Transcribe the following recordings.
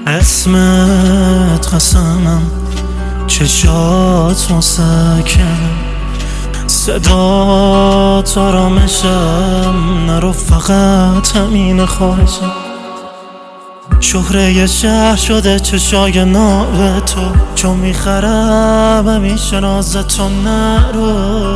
اسمت قسمم، چشات مسکنم، صدات آرامشم، نرو فقط همین خواهشم. شهره شهر شده چشای ناب تو، چون میخرم همیشه نازتو. نرو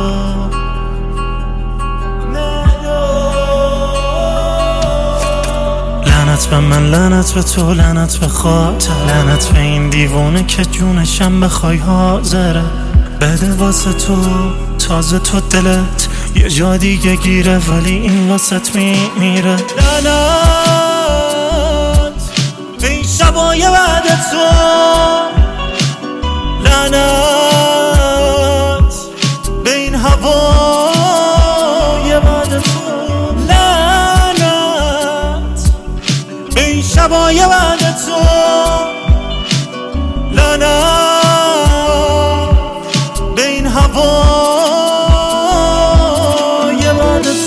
لعنت به من، لعنت به تو، لعنت به خاطر، لعنت به این دیوونه که جونشم بخوای حاضره بده واسه تو. تازه تو دلت یه جا دیگه گیره، ولی این واسط میمیره. لعنت به این شبای بعد تو، لعنت به این هوای بعد تو، لعنت به این شبای بعد تو، لعنت به این هوای بعد تو.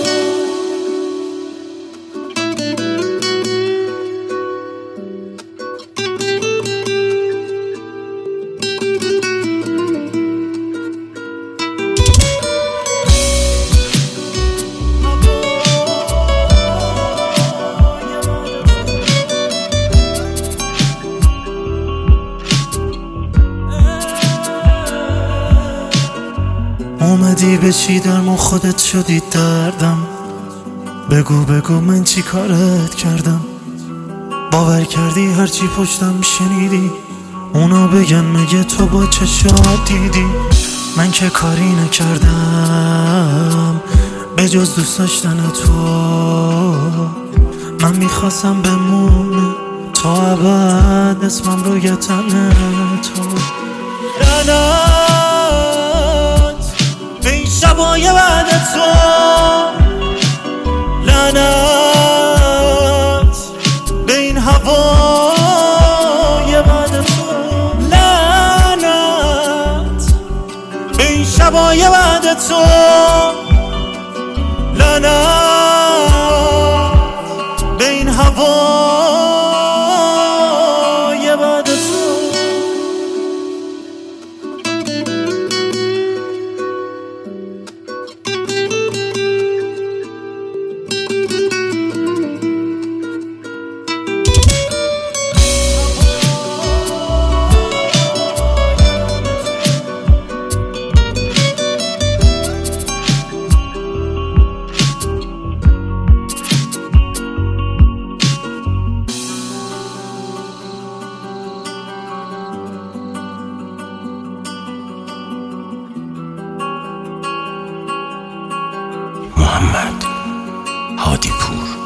اومدی بشی درمون خودت شدی دردم، بگو بگو من چی کارت کردم؟ باور کردی هرچی پشتم شنیدی اونا بگن مگه تو با چشات دیدی؟ من که کاری نکردم به جز دوست داشتن تو. من میخواستم بمونه تا ابد اسمم روی تن تو. شبای بعد تو، لعنت به این هوای بعد تو، لعنت به این شبای بعد تو، لعنت به این هوای بعد تو. محمد هادی پور.